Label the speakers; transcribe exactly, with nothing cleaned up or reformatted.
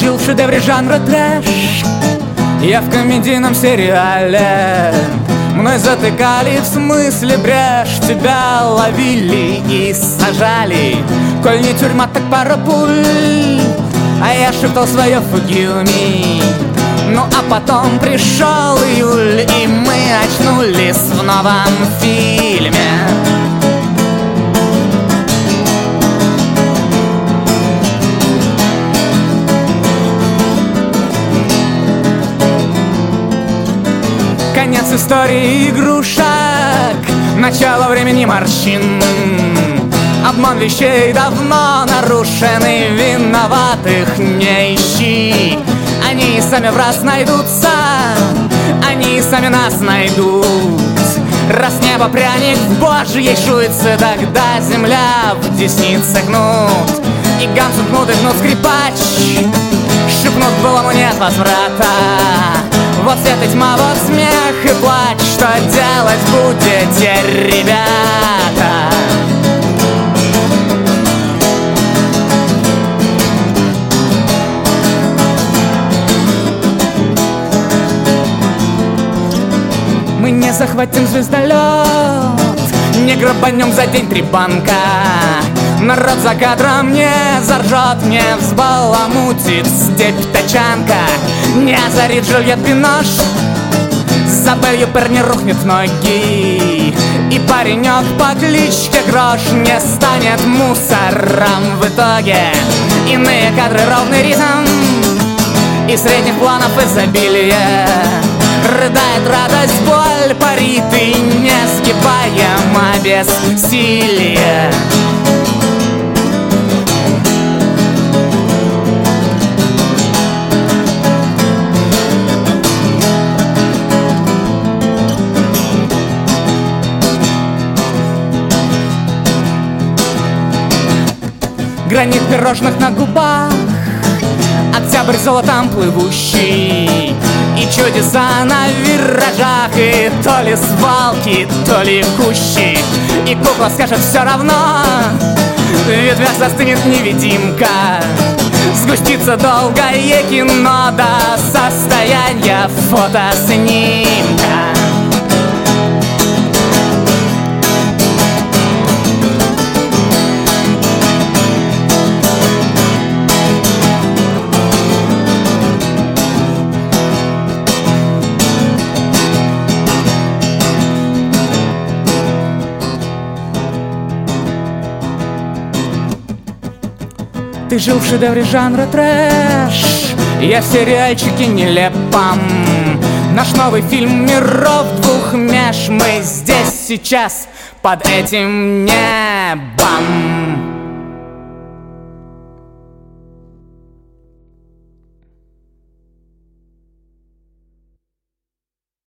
Speaker 1: жил в шедевре жанра трэш, я в комедийном сериале. Мной затыкали, в смысле брешь, тебя ловили и сажали. Коль не тюрьма, так пара пуль, а я шептал свое forgive me. Ну а потом пришел июль, и мы очнулись в новом фильме. Конец истории игрушек, начало времени морщин. Обман вещей давно нарушен, и виноватых не ищи. Они сами в раз найдутся, они сами нас найдут. Раз небо пряник в божьей шуется, тогда земля в деснице гнут. И гамсу гнут, и гнут скрипач, шепнут былому нет возврата. Вот свет и тьма, вот смех и плач, что делать будете, ребята? Мы не захватим звездолет, не грабанем за день три банка. Народ за кадром не заржет, не взбаламутит степь тачанка. Не озарит Жюльет Бинош, за Белью Пер не рухнет в ноги. И паренек по кличке Грош не станет мусором в итоге. Иные кадры ровный ритм, и средних планов изобилие. Рыдает радость, боль парит, и несгибаемо бессилие. Гранит пирожных на губах, октябрь золотом плывущий. И чудеса на виражах, и то ли свалки, то ли кущи. И кукла скажет все равно, в ветвях застынет невидимка. Сгустится долгое кино до состояния фотоснимка. Ты жил в шедевре жанра трэш, я в сериальчике нелепом. Наш новый фильм миров двух меж, мы здесь сейчас под этим небом.